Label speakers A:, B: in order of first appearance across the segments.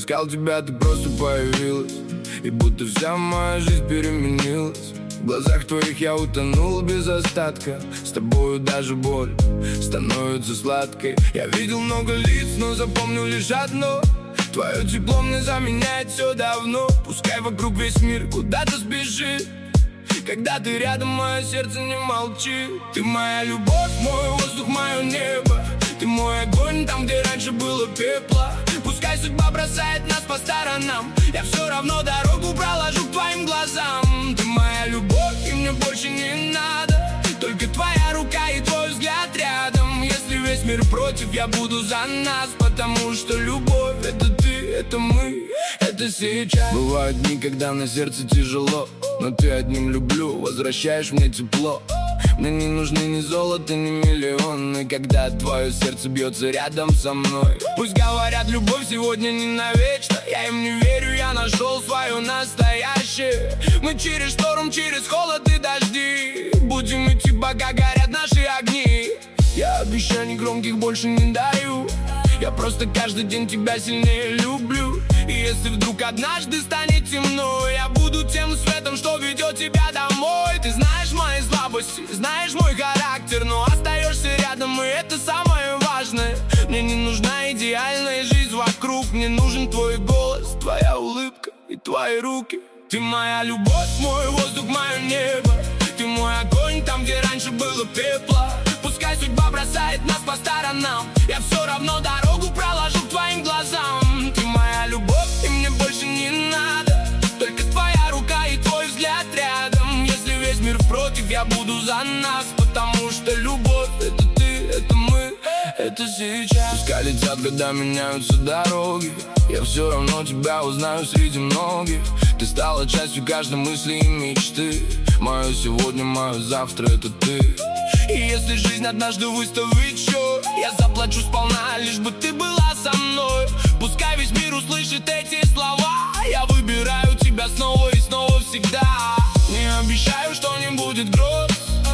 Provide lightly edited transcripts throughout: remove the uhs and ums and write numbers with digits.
A: искал тебя, ты просто появилась, и будто вся моя жизнь переменилась. В глазах твоих я утонул без остатка. С тобою даже боль становится сладкой. Я видел много лиц, но запомнил лишь одно: твое тепло мне заменяет все давно. Пускай вокруг весь мир куда-то спешит, когда ты рядом, мое сердце не молчит. Ты моя любовь, мой воздух, мое небо. Ты мой огонь там, где раньше было пепла. Пускай судьба бросает нас по сторонам, я все равно дорогу проложу к твоим глазам. Ты моя любовь, и мне больше не надо, только твоя рука и твой взгляд рядом. Если весь мир против, я буду за нас, потому что любовь — это ты, это мы, это сейчас. Бывают дни, когда на сердце тяжело, но ты одним люблю, возвращаешь мне тепло. Мне не нужны ни золото, ни миллионы, когда твое сердце бьется рядом со мной. Пусть говорят, любовь сегодня не навечно, я им не верю, я нашел свое настоящее. Мы через шторм, через холод и дожди будем идти, пока горят наши огни. Я обещаний громких больше не даю, я просто каждый день тебя сильнее люблю. И если вдруг однажды станет темно, я буду тем светом, что ведет тебя домой. Ты знаешь мои слабости, знаешь мой характер, но остаешься рядом, и это самое важное. Мне не нужна идеальная жизнь вокруг, мне нужен твой голос, твоя улыбка и твои руки. Ты моя любовь, мой воздух, мое небо. Ты мой огонь там, где раньше было пепла. Пускай судьба бросает нас по сторонам, я все равно дорогу проложу к твоим глазам. Ты моя любовь, и мне больше не надо, только твоя рука и твой взгляд рядом. Если весь мир против, я буду за нас, потому что любовь — это ты, это мы, это сейчас. Пускай летят года, меняются дороги, я все равно тебя узнаю среди многих. Ты стала частью каждой мысли и мечты. Мое сегодня, мое завтра — это ты. И если жизнь однажды выставит счет, я заплачу сполна, лишь бы ты была со мной. Пускай весь мир услышит эти слова, я выбираю тебя снова и снова всегда. Не обещаю, что не будет гроз,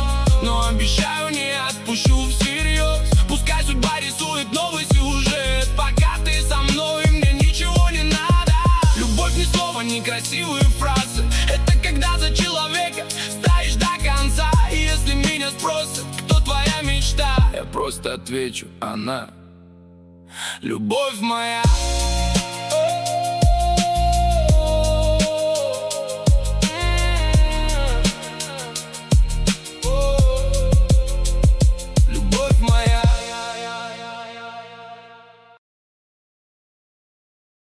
A: но обещаю, не отпущу всерьез. Пускай судьба рисует новый сюжет, пока ты со мной, мне ничего не надо. Любовь ни слова, ни красивые фразы, это когда за человека стоишь до конца. И если меня спросят, кто твоя мечта, я просто отвечу: она, любовь моя.